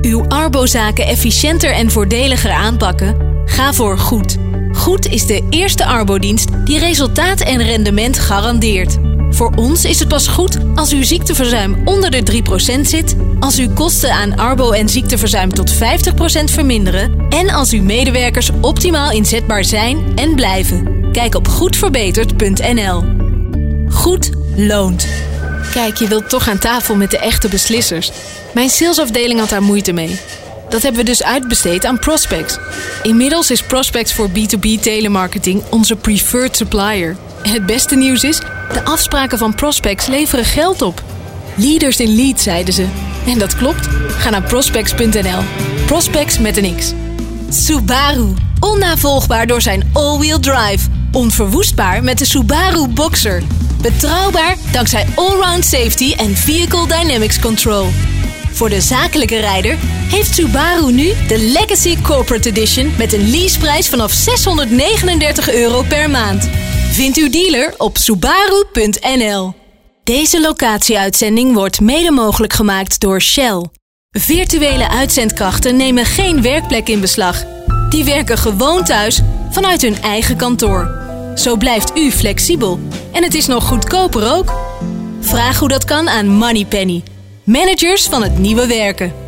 Uw Arbo-zaken efficiënter en voordeliger aanpakken? Ga voor Goed. Goed is de eerste Arbo-dienst die resultaat en rendement garandeert. Voor ons is het pas goed als uw ziekteverzuim onder de 3% zit, als uw kosten aan Arbo en ziekteverzuim tot 50% verminderen en als uw medewerkers optimaal inzetbaar zijn en blijven. Kijk op goedverbeterd.nl. Goed loont. Kijk, je wilt toch aan tafel met de echte beslissers. Mijn salesafdeling had daar moeite mee. Dat hebben we dus uitbesteed aan Prospex. Inmiddels is Prospex voor B2B telemarketing onze preferred supplier. En het beste nieuws is, de afspraken van Prospex leveren geld op. Leaders in lead, zeiden ze. En dat klopt. Ga naar prospex.nl. Prospex met een X. Subaru. Onnavolgbaar door zijn all-wheel drive. Onverwoestbaar met de Subaru Boxer. Betrouwbaar dankzij allround safety en vehicle dynamics control. Voor de zakelijke rijder heeft Subaru nu de Legacy Corporate Edition met een leaseprijs vanaf €639 per maand. Vind uw dealer op subaru.nl. Deze locatieuitzending wordt mede mogelijk gemaakt door Shell. Virtuele uitzendkrachten nemen geen werkplek in beslag. Die werken gewoon thuis vanuit hun eigen kantoor. Zo blijft u flexibel. En het is nog goedkoper ook. Vraag hoe dat kan aan Moneypenny. Managers van het nieuwe werken.